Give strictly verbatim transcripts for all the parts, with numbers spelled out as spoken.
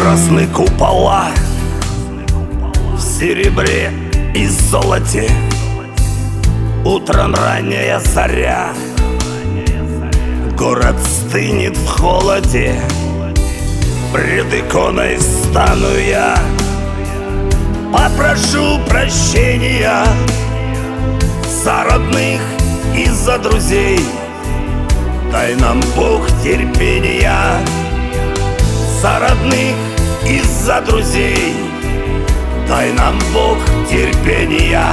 Красные купола в серебре и золоте. Утром ранняя заря, город стынет в холоде. Пред иконой встану я, попрошу прощения за родных и за друзей. Дай нам, Бог, терпения за родных и за друзей. Дай нам, Бог, терпения.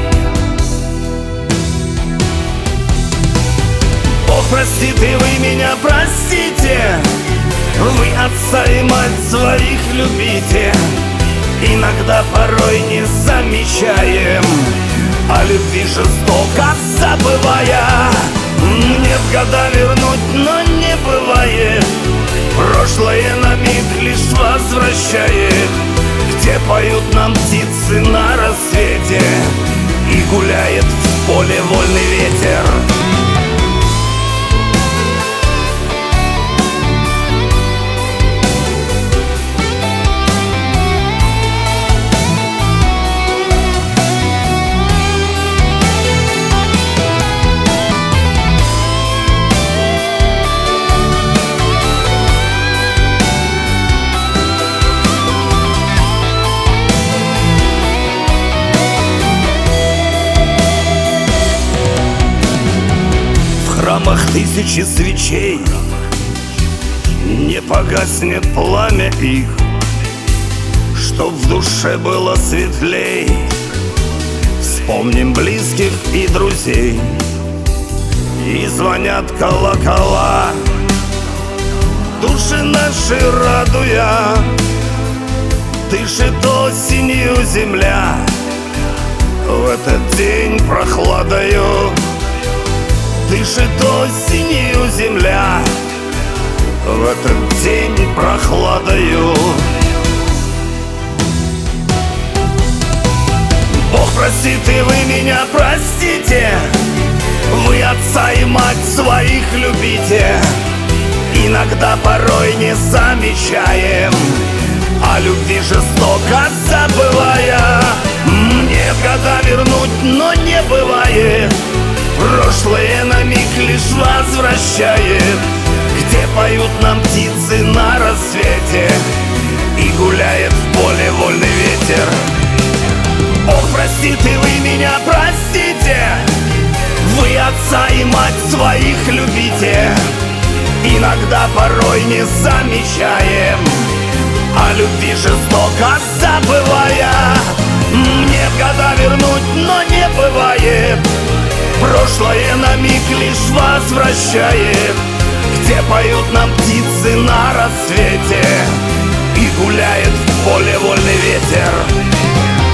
Бог простит, и вы меня простите. Вы отца и мать своих любите. Иногда порой не замечаем, о любви жестоко забывая. Нет года вернуть, но не бывает. Прошлое на миг лишь возвращает. Где поют нам птицы на рассвете и гуляет в поле вольный ветер. В храмах тысячи свечей не погаснет пламя их, чтоб в душе было светлей. Вспомним близких и друзей, и звонят колокола, души наши радуя. Дышит осенью земля в этот день прохладою. Дышит осенью земля в этот день прохладою. Бог простит, и вы меня простите. Вы отца и мать своих любите. Иногда порой не замечаем, о любви жестоко забывая. Нет года вернуть, но не бывает. Прошлое на миг лишь возвращает. Где поют нам птицы на рассвете и гуляет в поле вольный ветер. Бог простит, и вы меня простите. Вы отца и мать своих любите. Иногда порой не замечаем, о любви жестоко забывая. Нет года вернуть, но не бывает. Прошлое на миг лишь возвращает. Где поют нам птицы на рассвете и гуляет в поле вольный ветер.